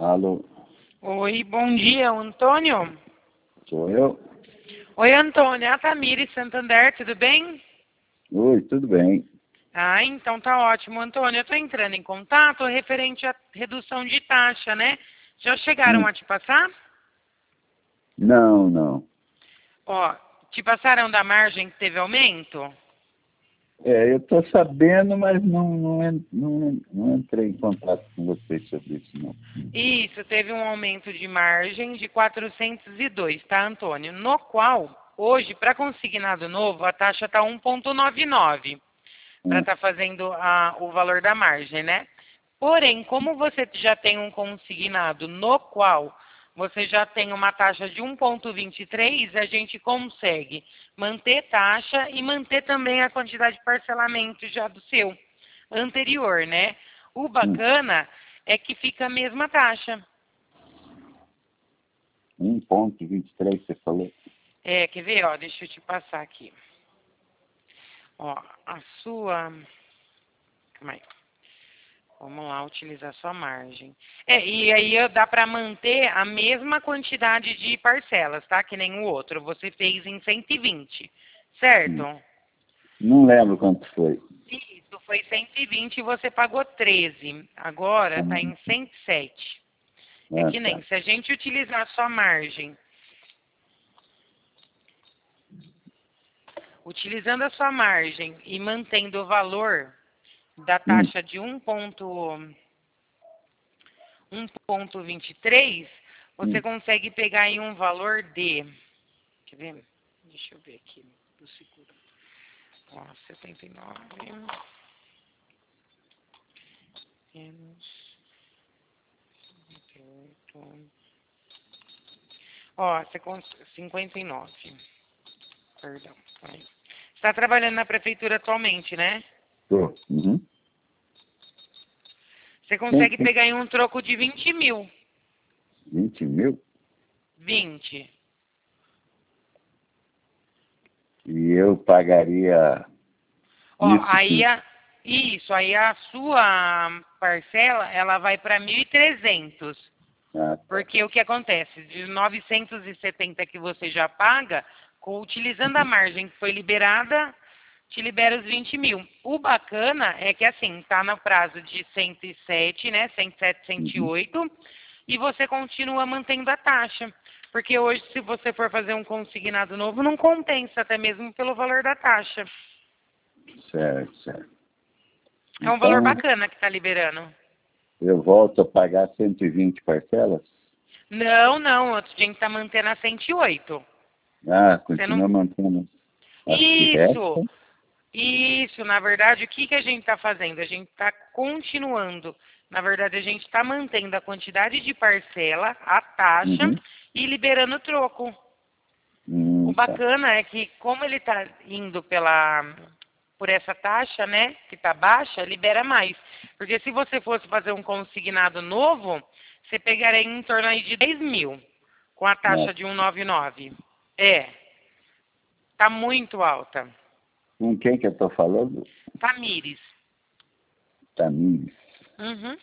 Alô, Oi, bom dia, Antônio. sou eu? Oi, Antônio, é a Tamires Santander, tudo bem? Oi, tudo bem? Ah, então tá ótimo, Antônio. Eu tô entrando em contato referente à redução de taxa, né? Já chegaram Hum, a te passar? Não, não. Ó, te passaram da margem que teve aumento? Eu estou sabendo, mas não entrei em contato com vocês sobre isso, não. Isso, teve um aumento de margem de 402, tá, Antônio? No qual, hoje, para consignado novo, a taxa tá 1,99 para Hum, estar fazendo o valor da margem, né? Porém, como você já tem um consignado no qual você já tem uma taxa de 1,23, a gente consegue manter taxa e manter também a quantidade de parcelamento já do seu anterior, né? O hum. bacana é que fica a mesma taxa. 1,23 você falou? É, quer ver? Ó, deixa eu te passar aqui. Ó, a sua... Calma aí. Vamos lá, utilizar sua margem. E aí dá para manter a mesma quantidade de parcelas, tá? Que nem o outro. Você fez em 120, certo? Hum. Não lembro quanto foi. Isso, foi 120 e você pagou 13. Agora está Hum, em 107. É Ah, que nem tá. se a gente utilizar a sua margem, utilizando a sua margem e mantendo o valor da Hum, taxa de 1,23, você hum. consegue pegar em um valor de... Quer ver? Deixa eu ver aqui do seguro. Ó, 79 menos 58. Ó, você 59. Perdão. Aí. Você está trabalhando na prefeitura atualmente, né? Tô. Uhum. Você Tem, consegue tem pegar em um troco de 20 mil. 20 mil 20. e eu pagaria Ó, isso com... isso, aí a sua parcela, ela vai para 1.300. Ah, tá. Porque o que acontece? De 970 que você já paga, utilizando a margem que foi liberada, te libera os 20 mil. O bacana é que, assim, está no prazo de 107, né? 107, Uhum. 108, e você continua mantendo a taxa. Porque hoje, se você for fazer um consignado novo, não compensa, até mesmo pelo valor da taxa. Certo, certo. É um valor Então, bacana que está liberando. eu volto a pagar 120 parcelas? Não, não, a gente está mantendo a 108. Ah, Você não... continua mantendo as que Isso! restam? Isso, na verdade, o que, que a gente está fazendo? A gente está continuando. Na verdade, a gente está mantendo a quantidade de parcela, a taxa Uhum. e liberando o troco. O Tá. bacana é que, como ele está indo por essa taxa, né, que está baixa, libera mais. Porque se você fosse fazer um consignado novo, você pegaria em torno aí de 10 mil com a taxa Nossa. de 199. É, está muito alta. Com quem que eu estou falando? Tamires. Tamires. Uhum.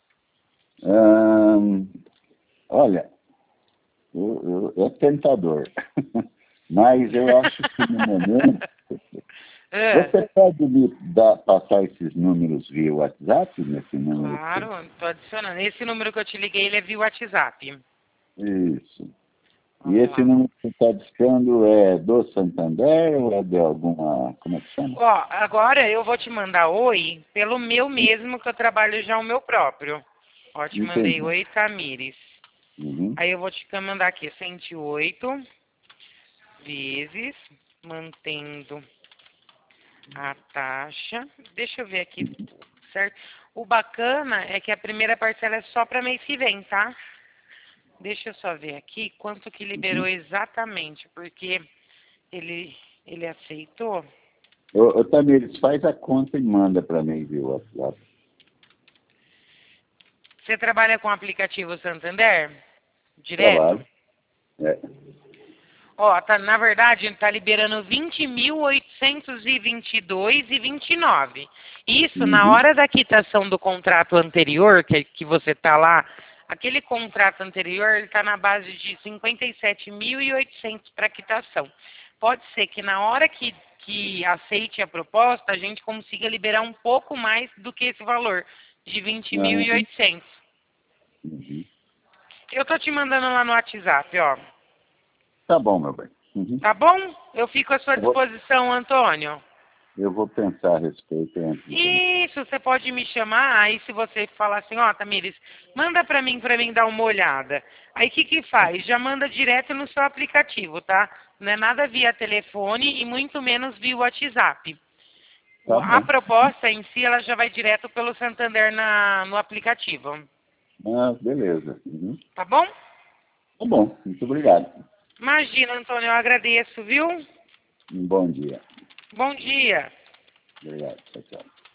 Ahn, olha, é tentador. Mas eu acho que no momento... É, Você pode me passar esses números via WhatsApp, nesse número que claro, estou adicionando. Esse número que eu te liguei, ele é via WhatsApp. Isso. E Vamos esse lá. número que você está buscando é do Santander ou é de alguma... Como é que chama? Ó, agora eu vou te mandar oi pelo meu mesmo, que eu trabalho já o meu próprio. Ó, te mandei Entendi. oi, Tamires. Uhum. Aí eu vou te mandar aqui 108 vezes, mantendo a taxa. Deixa eu ver aqui, certo? O bacana é que a primeira parcela é só para mês que vem, tá? Deixa eu só ver aqui quanto que liberou exatamente, porque ele, ele aceitou. Ô, Tamires, faz a conta e manda para mim via WhatsApp. Você trabalha com o aplicativo Santander? Direto? Trabalho. É. Ó, tá, na verdade, tá liberando 20.822,29. Isso na Uhum. hora da quitação do contrato anterior, que você tá lá Aquele contrato anterior está na base de 57.800 para quitação. Pode ser que na hora que aceite a proposta, a gente consiga liberar um pouco mais do que esse valor, de 20.800. Uhum. Eu tô te mandando lá no WhatsApp, ó. Tá bom, meu bem. Uhum. Tá bom? Eu fico à sua disposição, Antônio. Eu vou pensar a respeito antes. Isso, você pode me chamar, aí se você falar assim, ó, Tamires, manda pra mim dar uma olhada. Aí o que faz? Já manda direto no seu aplicativo, tá? Não é nada via telefone e muito menos via WhatsApp. Tá A bom. proposta em si, ela já vai direto pelo Santander no aplicativo. Ah, beleza. Uhum. Tá bom? Tá bom, muito obrigado. Imagina, Antônio, eu agradeço, viu? Um bom dia. Bom dia. Obrigado. Tchau, tchau.